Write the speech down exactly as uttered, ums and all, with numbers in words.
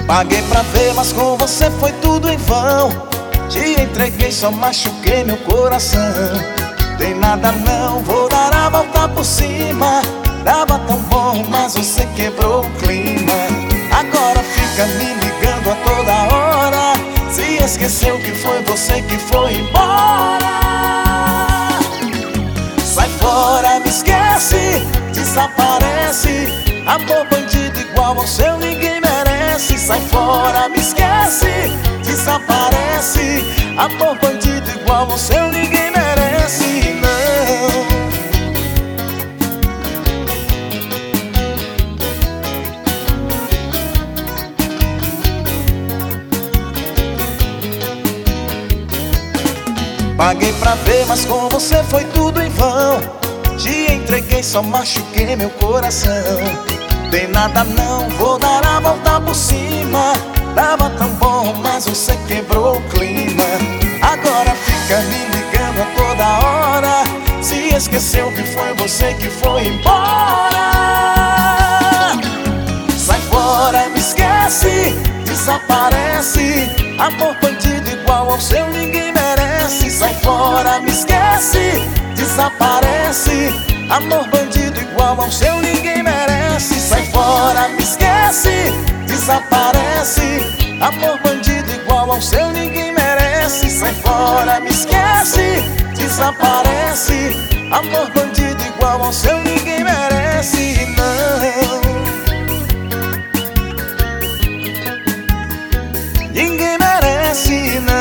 Paguei pra ver, mas com você foi tudo em vão. Te entreguei, só machuquei meu coração. Tem nada não, vou dar a volta por cima. Tava tão bom, mas você quebrou o clima. Agora fica me ligando a toda hora. Se esqueceu que foi você que foi embora. Sai fora, me esquece, desaparece. Amor bandido igual ao seu ninguém merece. Sai fora, me esquece, desaparece. Amor bandido igual ao seu ninguém merece, não. Paguei pra ver, mas com você foi tudo em vão. Te entreguei, só machuquei meu coração. Tem nada não, vou dar a volta por cima. Tava tão bom, mas você quebrou o clima. Agora fica me ligando a toda hora. Se esqueceu que foi você que foi embora. Sai fora, me esquece, desaparece. Amor bandido igual ao seu ninguém merece. Sai fora, me esquece, desaparece. Amor bandido igual ao seu ninguém merece. Sai fora, me esquece, desaparece. Amor bandido igual ao seu ninguém merece. Sai fora, me esquece, desaparece. Amor bandido igual ao seu ninguém merece, não. Ninguém merece, não.